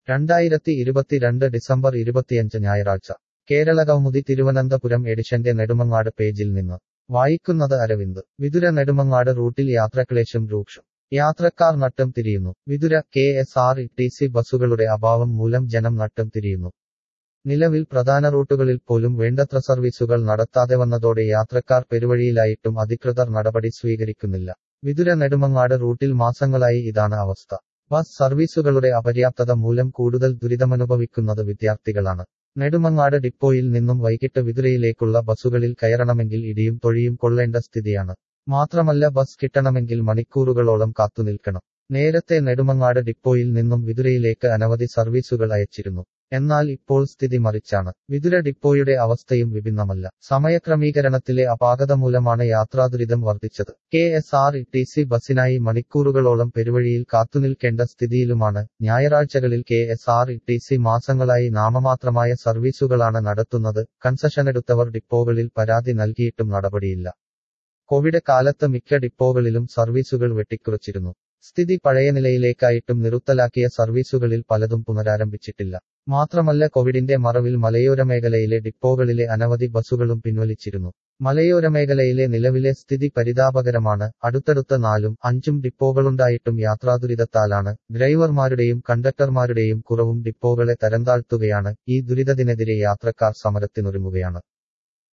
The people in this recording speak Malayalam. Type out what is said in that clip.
2022 ഡിസംബർ 25 ഞായറാഴ്ച കേരളകൗമുദി തിരുവനന്തപുരം എഡിഷന്റെ നെടുമങ്ങാട് പേജിൽ നിന്ന് വായിക്കുന്നത് അരവിന്ദ്. വിതുര നെടുമങ്ങാട് റൂട്ടിൽ യാത്രാക്ലേശം രൂക്ഷം. യാത്രക്കാർ നട്ടം തിരിയുന്നു. വിതുര KSRTC ബസുകളുടെ അഭാവം മൂലം ജനം നട്ടം തിരിയുന്നു. നിലവിൽ പ്രധാന റൂട്ടുകളിൽ പോലും വേണ്ടത്ര സർവീസുകൾ നടത്താതെ വന്നതോടെ യാത്രക്കാർ പെരുവഴിയിലായിട്ടും അധികൃതർ നടപടി സ്വീകരിക്കുന്നില്ല. വിതുര നെടുമങ്ങാട് റൂട്ടിൽ മാസങ്ങളായി ഇതാണ് അവസ്ഥ. ബസ് സർവീസുകളുടെ അപര്യാപ്തത മൂലം കൂടുതൽ ദുരിതമനുഭവിക്കുന്നത് വിദ്യാർത്ഥികളാണ്. നെടുമങ്ങാട് ഡിപ്പോയിൽ നിന്നും വൈകിട്ട് വിതുരയിലേക്കുള്ള ബസുകളിൽ കയറണമെങ്കിൽ ഇടിയും തൊഴിയും കൊള്ളേണ്ട സ്ഥിതിയാണ്. മാത്രമല്ല ബസ് കിട്ടണമെങ്കിൽ മണിക്കൂറുകളോളം കാത്തുനിൽക്കണം. നേരത്തെ നെടുമങ്ങാട് ഡിപ്പോയിൽ നിന്നും വിതുരയിലേക്ക് അനവധി സർവീസുകൾ അയച്ചിരുന്നു. എന്നാൽ ഇപ്പോൾ സ്ഥിതി മറിച്ചാണ്. വിതുര ഡിപ്പോയുടെ അവസ്ഥയും വിഭിന്നമല്ല. സമയക്രമീകരണത്തിലെ അപാകത മൂലമാണ് യാത്രാദുരിതം വർദ്ധിച്ചത്. KSRTC ബസിനായി മണിക്കൂറുകളോളം പെരുവഴിയിൽ കാത്തുനിൽക്കേണ്ട സ്ഥിതിയിലുമാണ്. ഞായറാഴ്ചകളിൽ KSRTC മാസങ്ങളായി നാമമാത്രമായ സർവീസുകളാണ് നടത്തുന്നത്. കൺസഷനെടുത്തവർ ഡിപ്പോകളിൽ പരാതി നൽകിയിട്ടും നടപടിയില്ല. കോവിഡ് കാലത്ത് മിക്ക ഡിപ്പോകളിലും സർവീസുകൾ വെട്ടിക്കുറച്ചിരുന്നു. സ്ഥിതി പഴയ നിലയിലേക്കായിട്ടും നിർത്തലാക്കിയ സർവീസുകളിൽ പലതും പുനരാരംഭിച്ചിട്ടില്ല. മാത്രമല്ല കോവിഡിന്റെ മറവിൽ മലയോര മേഖലയിലെ ഡിപ്പോകളിലെ അനവധി ബസുകളും പിൻവലിച്ചിരുന്നു. മലയോര മേഖലയിലെ നിലവിലെ സ്ഥിതി പരിതാപകരമാണ്. അടുത്തടുത്ത 4ഉം 5ഉം ഡിപ്പോകളുണ്ടായിട്ടും യാത്രാദുരിതത്താലാണ്. ഡ്രൈവർമാരുടെയും കണ്ടക്ടർമാരുടെയും കുറവും ഡിപ്പോകളെ തരംതാഴ്ത്തുകയാണ്. ഈ ദുരിതത്തിനെതിരെ യാത്രക്കാർ സമരത്തിനൊരുങ്ങുകയാണ്.